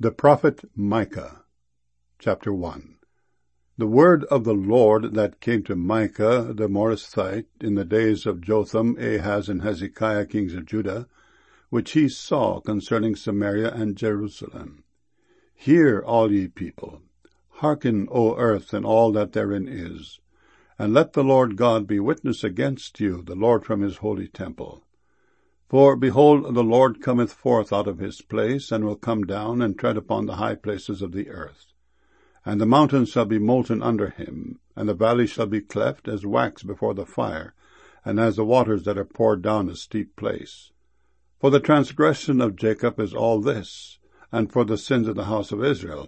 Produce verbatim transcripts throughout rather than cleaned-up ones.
The prophet Micah, chapter one. The word of the Lord that came to Micah the Morasthite in the days of Jotham, Ahaz, and Hezekiah, kings of Judah, which he saw concerning Samaria and Jerusalem. Hear, all ye people, hearken, O earth, and all that therein is, and let the Lord God be witness against you, the Lord from his holy temple. For, behold, the Lord cometh forth out of his place, and will come down and tread upon the high places of the earth. And the mountains shall be molten under him, and the valleys shall be cleft as wax before the fire, and as the waters that are poured down a steep place. For the transgression of Jacob is all this, and for the sins of the house of Israel.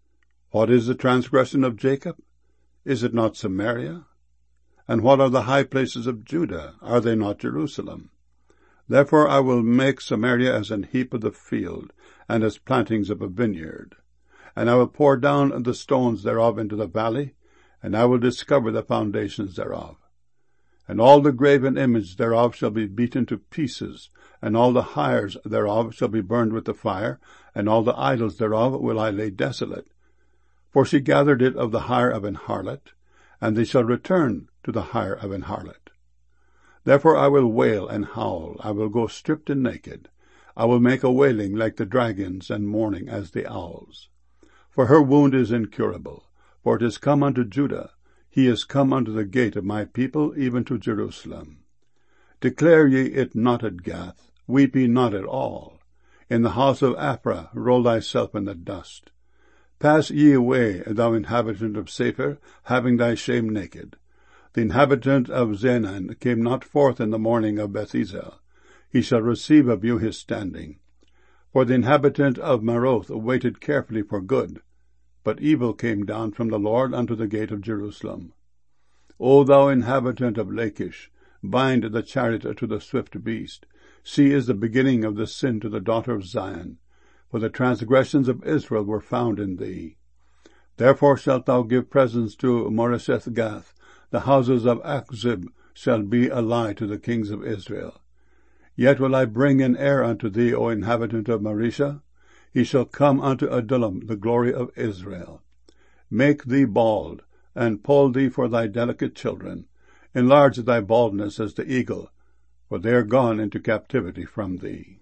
What is the transgression of Jacob? Is it not Samaria? And what are the high places of Judah? Are they not Jerusalem? Therefore I will make Samaria as an heap of the field, and as plantings of a vineyard. And I will pour down the stones thereof into the valley, and I will discover the foundations thereof. And all the graven image thereof shall be beaten to pieces, and all the hires thereof shall be burned with the fire, and all the idols thereof will I lay desolate. For she gathered it of the hire of an harlot, and they shall return to the hire of an harlot. Therefore I will wail and howl, I will go stripped and naked. I will make a wailing like the dragons, and mourning as the owls. For her wound is incurable, for it is come unto Judah, he is come unto the gate of my people, even to Jerusalem. Declare ye it not at Gath, weep ye not at all. In the house of Aphrah roll thyself in the dust. Pass ye away, thou inhabitant of Sapher, having thy shame naked. The inhabitant of Zenan came not forth in the morning of Bethezel. He shall receive of you his standing. For the inhabitant of Maroth waited carefully for good, but evil came down from the Lord unto the gate of Jerusalem. O thou inhabitant of Lachish, bind the chariot to the swift beast. See is the beginning of the sin to the daughter of Zion, for the transgressions of Israel were found in thee. Therefore shalt thou give presents to Moresheth Gath. The houses of Achzib shall be a lie to the kings of Israel. Yet will I bring an heir unto thee, O inhabitant of Marisha. He shall come unto Adullam, the glory of Israel. Make thee bald, and poll thee for thy delicate children. Enlarge thy baldness as the eagle, for they are gone into captivity from thee.